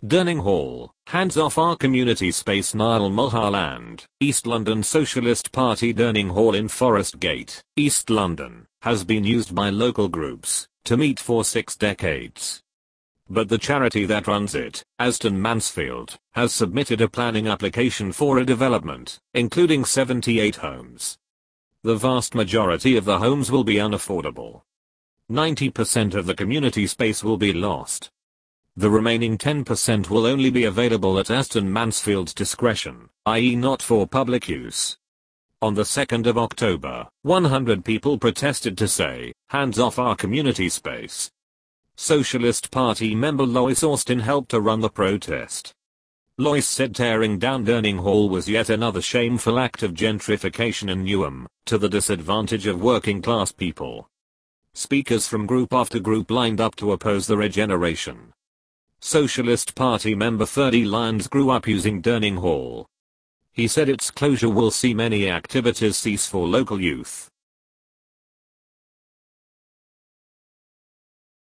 Durning Hall, hands off our community space. Niall Mulholland, East London Socialist Party. Durning Hall in Forest Gate, East London, has been used by local groups to meet for 6 decades. But the charity that runs it, Aston Mansfield, has submitted a planning application for a development, including 78 homes. The vast majority of the homes will be unaffordable. 90% of the community space will be lost. The remaining 10% will only be available at Aston Mansfield's discretion, i.e. not for public use. On the 2nd of October, 100 people protested to say, "Hands off our community space." Socialist Party member Lois Austin helped to run the protest. Lois said tearing down Durning Hall was yet another shameful act of gentrification in Newham, to the disadvantage of working class people. Speakers from group after group lined up to oppose the regeneration. Socialist Party member Ferdy Lyons grew up using Durning Hall. He said its closure will see many activities cease for local youth.